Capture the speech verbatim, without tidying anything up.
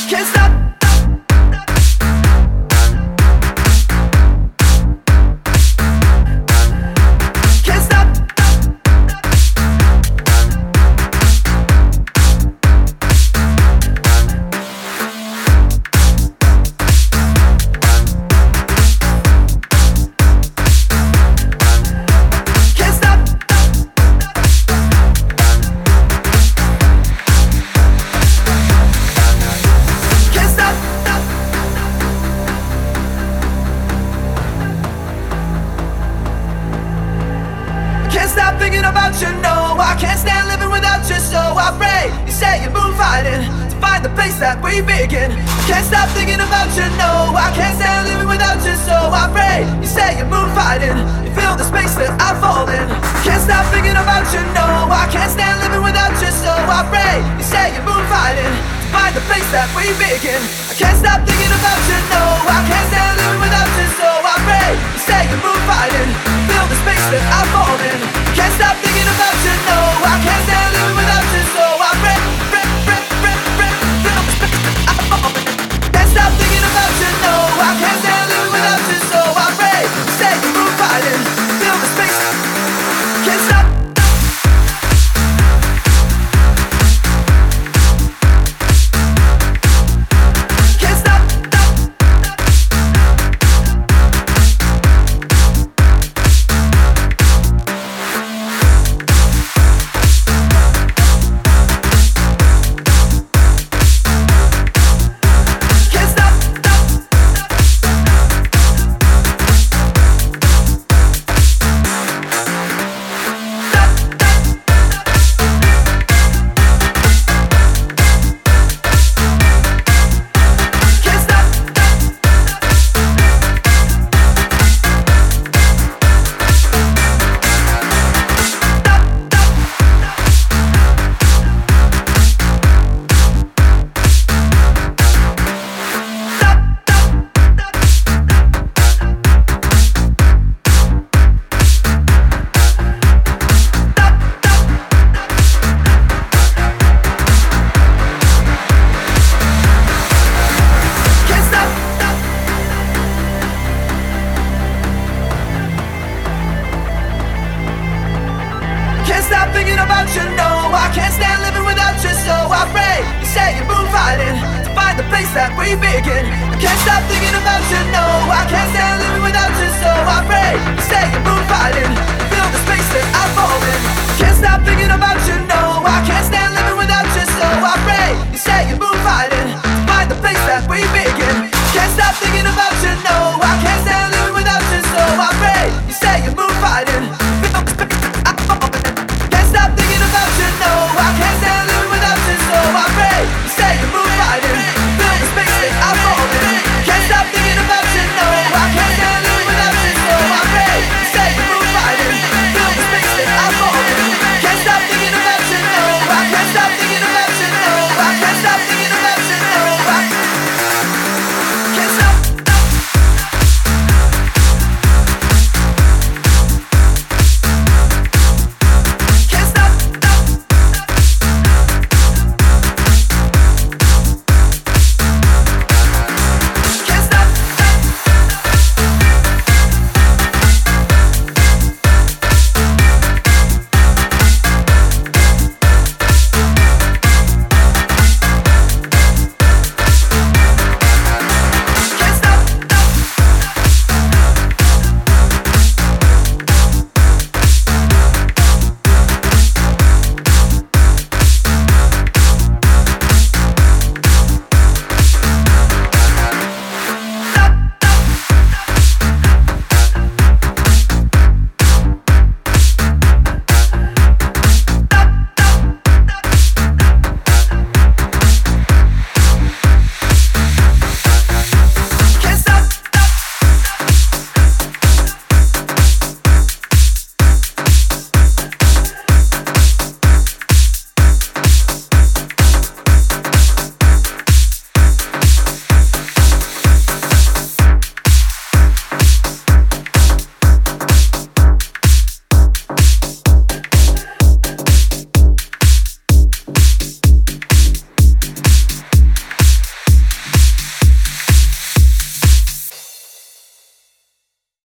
Can't stop. Can't stop. Can't stop thinking about you, no. I can't stand living without you, so I pray you say you move fighting to find the place that we begin. Can't stop thinking about you, no. I can't stand living without you, so I pray you say you move fighting. You fill the space that I fall in. Can't stop thinking about you, no. I can't stand living without you, so I pray you say you move fighting to find the place that we begin. I can't stop thinking about you, no. I can't stand living without you, so I pray you say you move fighting. Fill the space that I fall in. Can't stop thinking about you, no. I can't stand living without you, so I pray, pray, pray, pray, pray, fill the space that I fall in. Can't stop thinking about you, no. I can't stand living without you, so I pray you say you move fighting. Fill the space. Can't stop. Can't stop thinking about you, no. I can't stand living without you, so I pray you say you move fighting to find the place that we begin. I can't stop thinking about you, no. I can't stand living without you, so I pray you say you move fighting. Fill the space that I fall in. Can't stop thinking about you, no. I can't stand living without you, so I pray you say you move fighting.